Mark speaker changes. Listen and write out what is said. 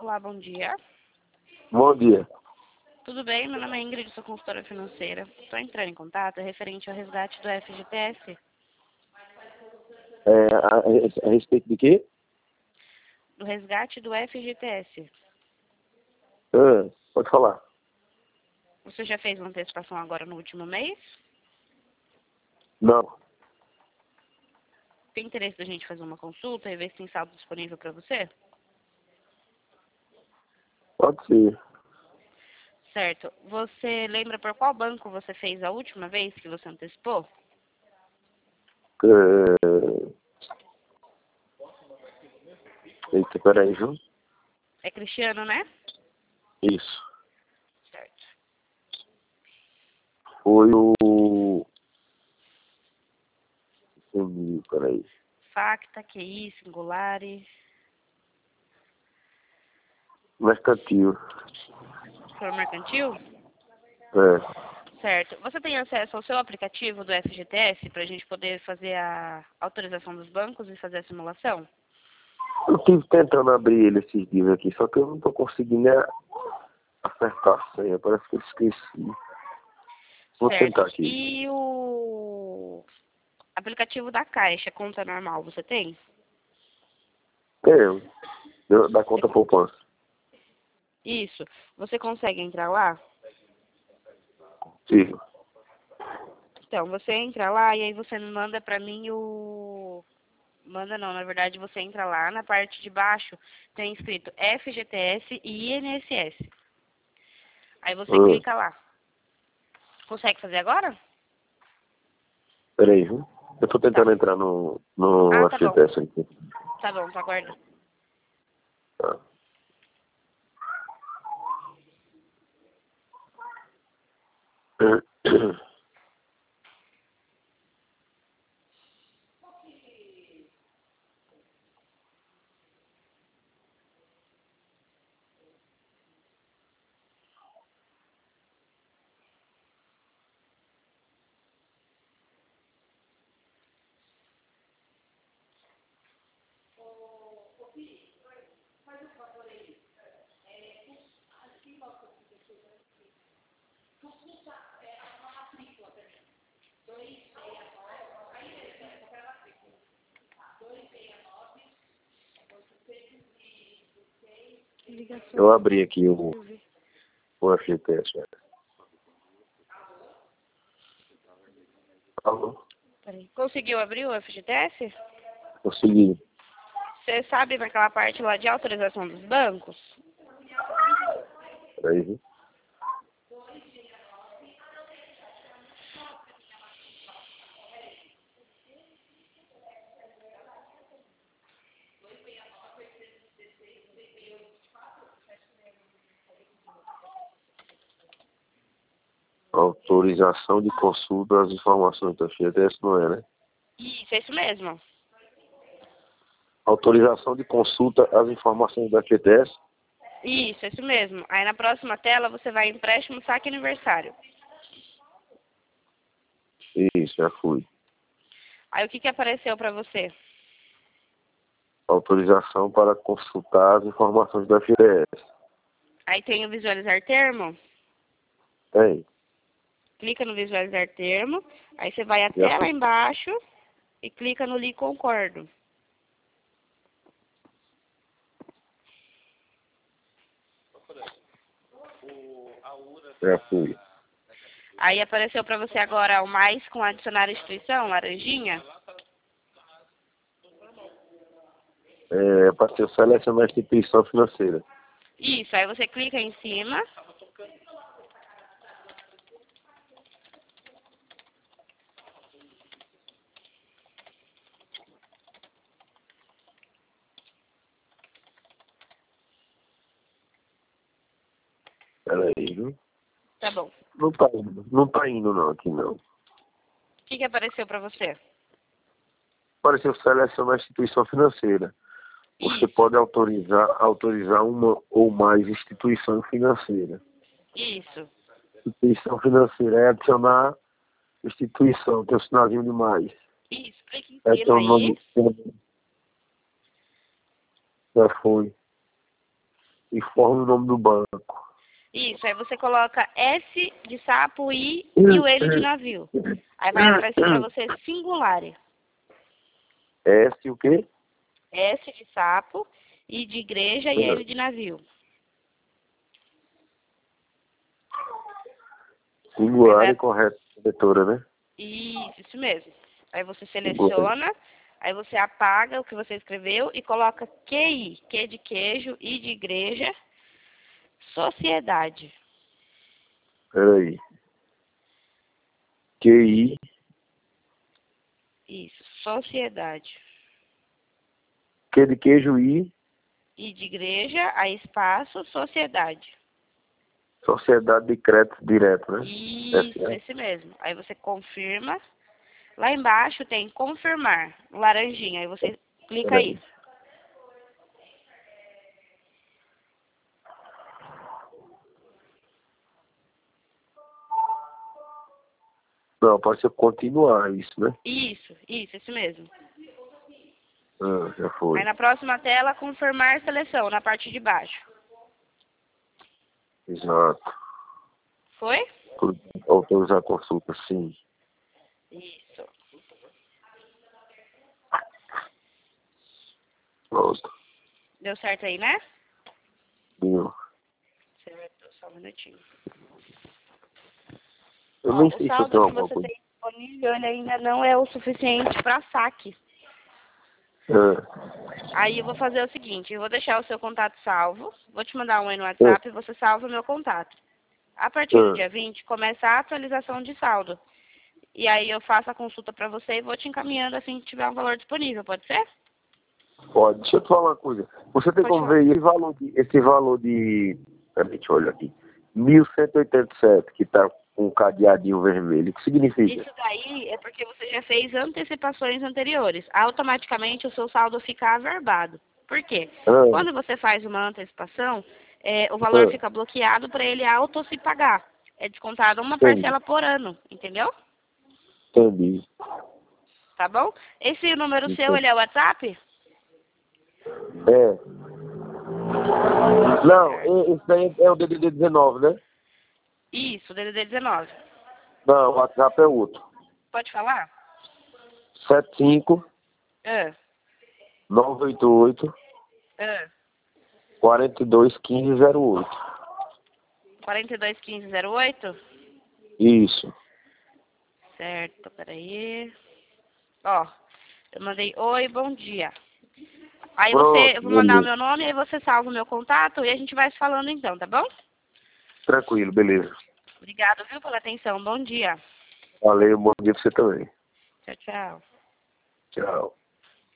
Speaker 1: Olá, bom dia.
Speaker 2: Bom dia.
Speaker 1: Tudo bem? Meu nome é Ingrid, sou consultora financeira. Estou entrando em contato referente ao resgate do FGTS.
Speaker 2: A respeito de quê?
Speaker 1: Do resgate do FGTS.
Speaker 2: Pode falar.
Speaker 1: Você já fez uma antecipação agora no último mês?
Speaker 2: Não.
Speaker 1: Tem interesse da gente fazer uma consulta e ver se tem saldo disponível para você?
Speaker 2: Pode ser.
Speaker 1: Certo. Você lembra por qual banco você fez a última vez que você antecipou?
Speaker 2: Eita, peraí, viu?
Speaker 1: É Cristiano, né?
Speaker 2: Isso.
Speaker 1: Certo.
Speaker 2: Foi o... Peraí.
Speaker 1: Facta, QI, Singulares.
Speaker 2: Mercantil.
Speaker 1: Foi mercantil? Certo. Você tem acesso ao seu aplicativo do FGTS para a gente poder fazer a autorização dos bancos e fazer a simulação?
Speaker 2: Eu estive tentando abrir ele esses dias aqui, só que eu não estou conseguindo acertar a senha. Parece que eu esqueci. Vou
Speaker 1: Certo.
Speaker 2: tentar aqui.
Speaker 1: E o aplicativo da Caixa, conta normal, você tem?
Speaker 2: Tenho. Da conta poupança.
Speaker 1: Isso. Você consegue entrar lá?
Speaker 2: Sim.
Speaker 1: Então, você entra lá e aí você manda pra mim o... Manda não, na verdade você entra lá, na parte de baixo tem escrito FGTS e INSS. Aí você clica lá. Consegue fazer agora?
Speaker 2: Peraí, viu? Eu estou tentando entrar no
Speaker 1: Tá bom.
Speaker 2: FGTS aqui.
Speaker 1: Tá bom, tá aguardando.
Speaker 2: Tá. Eu abri aqui o FGTS. Alô?
Speaker 1: Peraí. Conseguiu abrir o FGTS?
Speaker 2: Consegui.
Speaker 1: Você sabe naquela parte lá de autorização dos bancos?
Speaker 2: Peraí, viu? Autorização de consulta das informações do FGTS, não é, né?
Speaker 1: Isso, é isso mesmo.
Speaker 2: Autorização de consulta às informações do FGTS.
Speaker 1: Isso, é isso mesmo. Aí na próxima tela você vai em empréstimo, saque e aniversário.
Speaker 2: Isso, já fui.
Speaker 1: Aí o que apareceu pra você?
Speaker 2: Autorização para consultar as informações do FGTS.
Speaker 1: Aí tem o visualizar termo.
Speaker 2: Tem.
Speaker 1: Clica no visualizar termo. Aí você vai
Speaker 2: Já
Speaker 1: até lá
Speaker 2: fui.
Speaker 1: embaixo e clica no li concordo.
Speaker 2: Já fui.
Speaker 1: Aí apareceu pra você agora o mais com adicionar instituição, laranjinha.
Speaker 2: Para ser selecionar a instituição financeira.
Speaker 1: Isso, aí você clica em cima.
Speaker 2: Peraí, viu?
Speaker 1: Tá bom.
Speaker 2: Não tá indo. Não tá indo não, aqui não.
Speaker 1: O que apareceu pra você?
Speaker 2: Apareceu selecionar a instituição financeira. Você
Speaker 1: Isso,
Speaker 2: pode autorizar uma ou mais instituição financeira.
Speaker 1: isso.
Speaker 2: Instituição financeira é adicionar instituição, tem o sinalzinho de mais.
Speaker 1: Isso, clica em
Speaker 2: É tem
Speaker 1: cima
Speaker 2: o
Speaker 1: aí.
Speaker 2: nome. Já foi. Informe o nome do banco.
Speaker 1: Isso, aí você coloca S de sapo, I e o N de navio. Aí vai aparecer pra você singular.
Speaker 2: S o quê?
Speaker 1: S de sapo, I de igreja e N de navio.
Speaker 2: Singular e correto, corretora, né?
Speaker 1: Isso mesmo. Aí você seleciona, aí você apaga o que você escreveu e coloca QI, Q de queijo, I de igreja, sociedade.
Speaker 2: Peraí. QI.
Speaker 1: Isso, sociedade.
Speaker 2: Q de queijo I.
Speaker 1: I de igreja, aí espaço, sociedade.
Speaker 2: Sociedade de Crédito Direto, né?
Speaker 1: Isso, esse mesmo. Aí você confirma. Lá embaixo tem confirmar, laranjinha. Aí você clica aí.
Speaker 2: Não, pode ser continuar isso, né?
Speaker 1: Isso, esse mesmo.
Speaker 2: Ah, já foi.
Speaker 1: Aí na próxima tela, confirmar seleção, na parte de baixo.
Speaker 2: Exato.
Speaker 1: Foi?
Speaker 2: Autorizar a consulta, sim.
Speaker 1: Isso.
Speaker 2: Pronto.
Speaker 1: Deu certo aí, né?
Speaker 2: Deu.
Speaker 1: Certo, só um minutinho.
Speaker 2: Eu
Speaker 1: Ó,
Speaker 2: nem
Speaker 1: o
Speaker 2: sei se eu
Speaker 1: saldo
Speaker 2: tenho
Speaker 1: que
Speaker 2: alguma
Speaker 1: você
Speaker 2: coisa.
Speaker 1: tem disponível, ele ainda não é o suficiente para saque. Aí eu vou fazer o seguinte, eu vou deixar o seu contato salvo, vou te mandar um aí no WhatsApp e você salva o meu contato. A partir do dia 20, começa a atualização de saldo. E aí eu faço a consulta para você e vou te encaminhando assim que tiver um valor disponível, pode ser?
Speaker 2: Pode. Deixa eu te falar uma coisa. Você tem
Speaker 1: Pode
Speaker 2: como
Speaker 1: falar.
Speaker 2: ver esse valor de... Peraí, deixa eu olhar aqui. 1.187, que tá com um cadeadinho vermelho. O que significa?
Speaker 1: Isso daí é porque você já fez antecipações anteriores. Automaticamente o seu saldo fica averbado. Por quê? Quando você faz uma antecipação, o valor fica bloqueado para ele auto se pagar. É descontado uma parcela por ano, entendeu?
Speaker 2: Entendi.
Speaker 1: Tá bom? Esse número seu, ele é o WhatsApp?
Speaker 2: É. Não, esse daí é o DDD 19, né?
Speaker 1: Isso, DDD 19.
Speaker 2: Não, o WhatsApp é outro.
Speaker 1: Pode falar?
Speaker 2: 75
Speaker 1: É.
Speaker 2: 988
Speaker 1: É.
Speaker 2: 421508.
Speaker 1: 421508?
Speaker 2: Isso.
Speaker 1: Certo, peraí. Ó, eu mandei oi, bom dia. Aí eu vou mandar o meu nome, aí você salva o meu contato e a gente vai se falando então, tá bom?
Speaker 2: Tranquilo, beleza.
Speaker 1: Obrigado, viu, pela atenção. Bom dia.
Speaker 2: Valeu, bom dia pra você também.
Speaker 1: Tchau, tchau.
Speaker 2: Tchau.